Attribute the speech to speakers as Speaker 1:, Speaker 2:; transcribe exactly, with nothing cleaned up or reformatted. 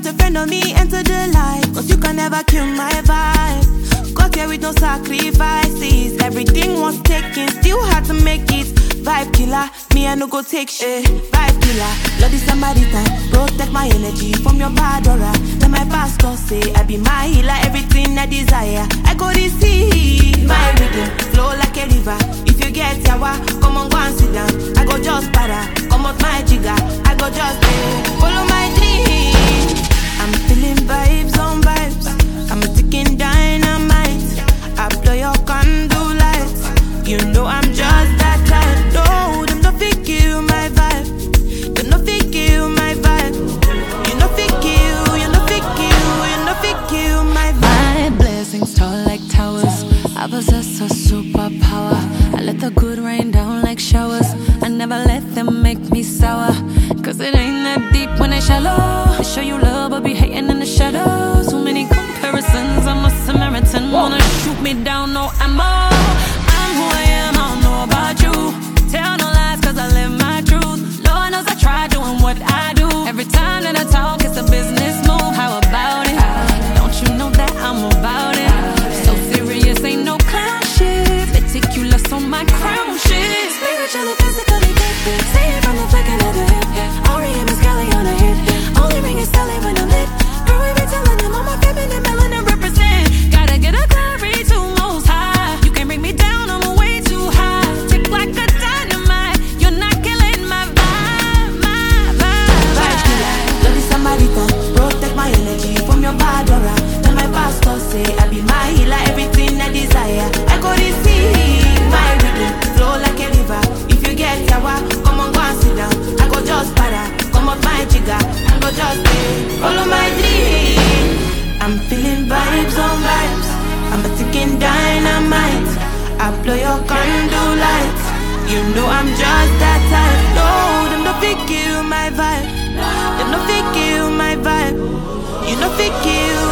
Speaker 1: a friend of me enter the light, cause you can never kill my vibe. Got here with no sacrifices. Everything was taken, still had to make it. Vibe killer, me I no go take shit. Vibe killer, love is somebody time. Protect my energy from your bad aura. Then my pastor say I be my healer, everything I desire I go receive. My rhythm flow like a river. If you get yawa, come on go and sit down. I go just para, come out my jigger. I go just eh, follow my dream. I'm feeling vibes on vibes. I'm a ticking dynamite. I blow your candle lights. You know I'm just that type. No, them no fit kill my vibe. Them no fit kill my vibe. You no fit kill, you no fit kill, you no fit kill my vibe.
Speaker 2: My blessings tall like towers. I possess a superpower. I let the good rain down like showers. I never let them make me sour. Cause it ain't that deep when it's shallow. They show you love but be hating in the shadows. Too many comparisons, I'm a Samaritan. Wanna shoot me down, no ammo. I'm who I am, I don't know about you. Tell no lies cause I live my truth. Lord knows I try doing what I do. Every time that I talk it's a business move. How about it? Don't you know that I'm about it? So serious, ain't no clown shit. Meticulous on my crown shit. Spiritually, physically gifted. See it from the flicking of the hip. R E M is Kelly on a hit. Only ring is Sally when I'm lit. Girl, we be telling them all my feminine melanin represent. Gotta get a glory to most high. You can't bring me down, I'm way too high. Tick like a dynamite. You're not killing my vibe, my vibe.
Speaker 1: Vibe killer, love is somebody time. Protect my energy from your bad aura. Then my pastor say I be my healer, everything I desire I go receive. My rhythm flow like a river. If you get yawa, come on go and sit down. I go just para, come up my jigger. I go just eh, follow my dream. I'm feeling vibes on vibes. I'm a ticking dynamite. I blow your candle lights. You know I'm just that type. No, them no fit kill my vibe. Them no fit kill my vibe. You no fit kill